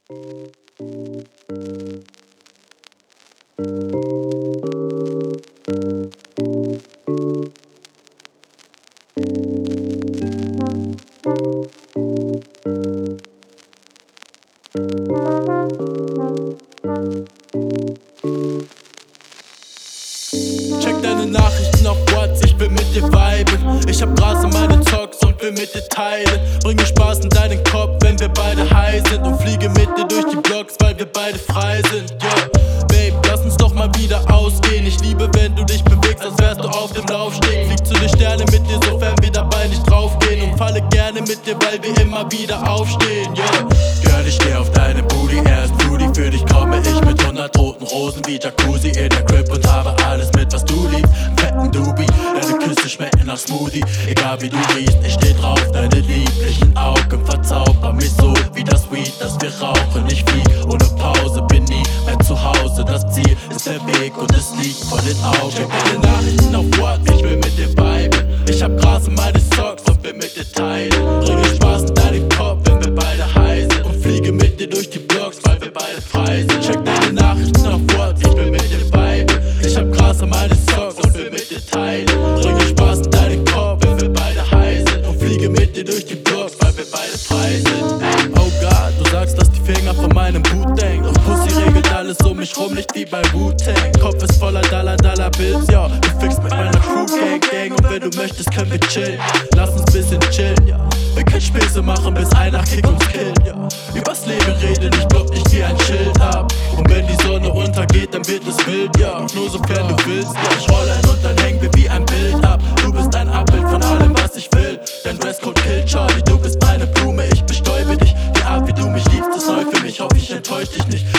Check deine Nachrichten auf WhatsApp, ich will mit dir viben. Ich hab Gras in meinen Socks und will mit dir teilen. Bringe Spaß in deinen Kopf, wenn wir beide high sind. Und fliege mit dir durch die Blocks, weil wir beide frei sind. Yeah, Babe, lass uns doch mal wieder ausgehen. Ich liebe, wenn du dich bewegst, als wärst du auf dem Laufsteg. Flieg zu den Sternen mit dir, sofern wir dabei nicht draufgehen. Und falle gerne mit dir, weil wir immer wieder aufstehen. Yeah, Girl, ich steh auf deine Booty, erst Fruity. Für dich komme ich mit 100 roten Rosen wie Jacuzzi in der Crib und habe alles mit, was du liebst. Fetten Doobie, deine Küsse schmecken nach Smoothie. Egal wie du riechst, ich steh drauf, deine lieblichen Augen verzaubern mich so wie das Weed, das wir rauchen. Ich flieg ohne Pause, bin nie mehr zu Hause. Das Ziel ist der Weg und es liegt vor den Augen. Check deine Nachrichten auf WhatsApp, ich will mit dir viben. Ich hab Gras in meine Socks und will mit dir teilen. Bringe Spaß in deinen Kopf, wenn wir beide high sind. Und fliege mit dir durch die Blocks, weil wir beide frei sind. Check deine Nachrichten auf WhatsApp, ich will mit dir viben. Ich hab Gras in meine Socks und will mit dir teilen. Bringe Spaß in deinen Kopf, wenn wir beide high sind. Und fliege mit dir durch die Blocks, weil wir beide frei sind. Oh Gott, du sagst, dass die Finger von meinem Boot denken. Doch Pussy regelt alles um mich rum, nicht wie bei Wu-Tang. Kopf ist voller Dollar-Bills, ja. Du fickst mit meiner Crew, Gang. Und wenn du möchtest, können wir chillen. Lass uns bisschen chillen, ja. Wir können Späße machen, bis einer Kick uns killt, ja. Übers Leben reden, ich block nicht wie ein Schild ab. Und wenn die Sonne untergeht, dann wird es wild, ja. Nur sofern du willst, ja. Ich roll ein und dann hängen wir wie ein Bild ab. Du bist ein Abbild von allem, was ich will. Dein Dresscode killt Charlie, du bist meine Blume, ich bestäube dich. Die Art, wie du mich liebst, ist neu für mich, hoffe ich enttäusch dich nicht.